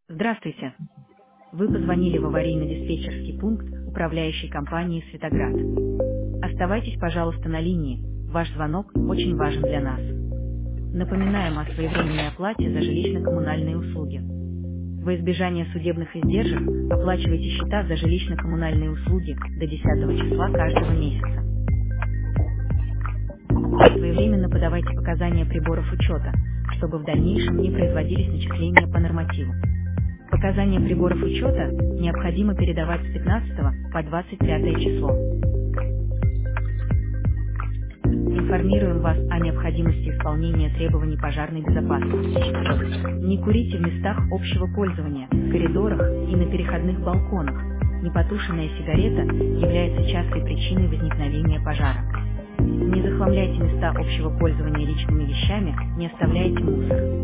Здравствуйте. Вы позвонили в аварийно-диспетчерский пункт управляющей компании «Светоград». Оставайтесь, пожалуйста, на линии. Ваш звонок очень важен для нас. Напоминаем о своевременной оплате за жилищно-коммунальные услуги. Во избежание судебных издержек оплачивайте счета за жилищно-коммунальные услуги до 10 числа каждого месяца. Своевременно подавайте показания приборов учета, чтобы в дальнейшем не производились начисления по нормативу. Показания приборов учета необходимо передавать с 15 по 25 число. Информируем вас о необходимости исполнения требований пожарной безопасности. Не курите в местах общего пользования, в коридорах и на переходных балконах. Непотушенная сигарета является частой причиной возникновения пожара. Не захламляйте места общего пользования личными вещами, не оставляйте мусор.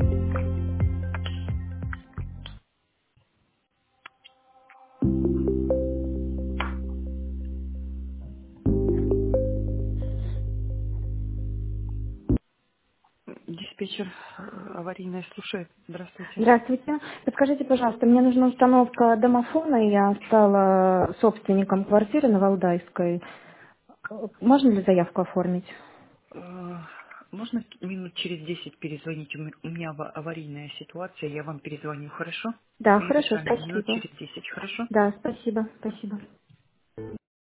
Диспетчер аварийная слушает. Здравствуйте. Здравствуйте. Подскажите, пожалуйста, мне нужна установка домофона. Я стала собственником квартиры на Валдайской. Можно ли заявку оформить? Э, Можно минут через 10 перезвонить? У меня аварийная ситуация, я вам перезвоню, хорошо? Да, Перед хорошо, вами минут спасибо. через 10, хорошо? Да, спасибо, спасибо.